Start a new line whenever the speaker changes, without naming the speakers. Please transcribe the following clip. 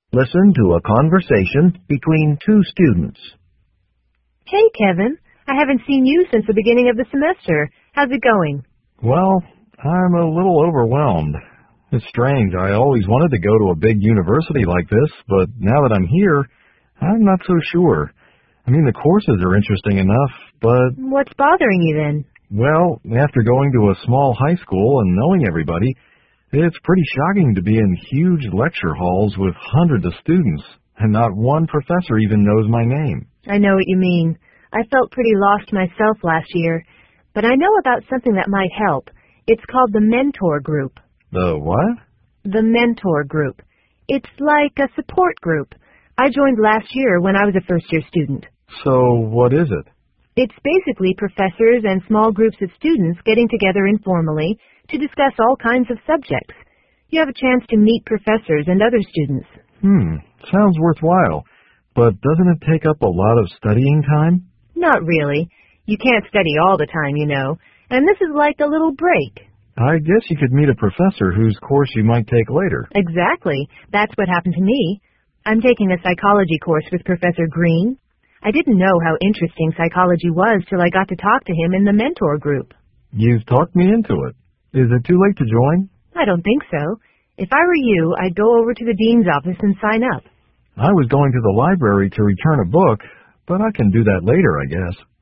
Listen to a conversation between two students.
Hey, Kevin. I haven't seen you since the beginning of the semester. How's it going?
Well, I'm a little overwhelmed. It's strange. I always wanted to go to a big university like this, but now that I'm here, I'm not so sure. I mean, the courses are interesting enough, but...
What's bothering you then?
Well, after going to a small high school and knowing everybody, it's pretty shocking to be in huge lecture halls with hundreds of students, and not one professor even knows my name.
I know what you mean. I felt pretty lost myself last year, but I know about something that might help. It's called the Mentor Group.
The what?
The Mentor Group. It's like a support group. I joined last year when I was a first-year student.
So, what is it?
It's basically professors and small groups of students getting together informally to discuss all kinds of subjects. You have a chance to meet professors and other students.
Sounds worthwhile. But doesn't it take up a lot of studying time?
Not really. You can't study all the time, you know. And this is like a little break.
I guess you could meet a professor whose course you might take later.
Exactly. That's what happened to me. I'm taking a psychology course with Professor Green. I didn't know how interesting psychology was till I got to talk to him in the mentor group.
You've talked me into it. Is it too late to join?
I don't think so. If I were you, I'd go over to the dean's office and sign up.
I was going to the library to return a book, but I can do that later, I guess.